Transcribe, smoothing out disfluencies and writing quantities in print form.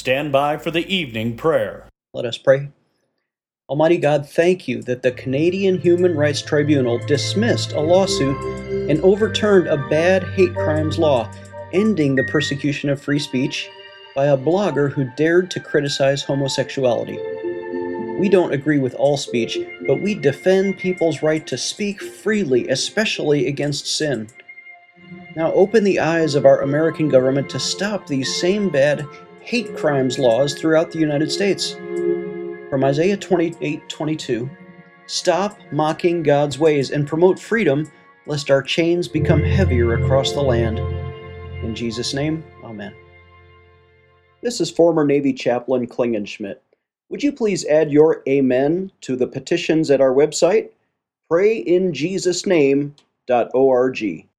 stand by for the evening prayer. Let us pray. Almighty God, thank you that the Canadian Human Rights Tribunal dismissed a lawsuit and overturned a bad hate crimes law, ending the persecution of free speech by a blogger who dared to criticize homosexuality. We don't agree with all speech, but we defend people's right to speak freely, especially against sin. Now open the eyes of our American government to stop these same bad hate crimes laws throughout the United States. From Isaiah 28:22, stop mocking God's ways and promote freedom, lest our chains become heavier across the land. In Jesus' name, amen. This is former Navy Chaplain Klingenschmitt. Would you please add your amen to the petitions at our website, prayinjesusname.org.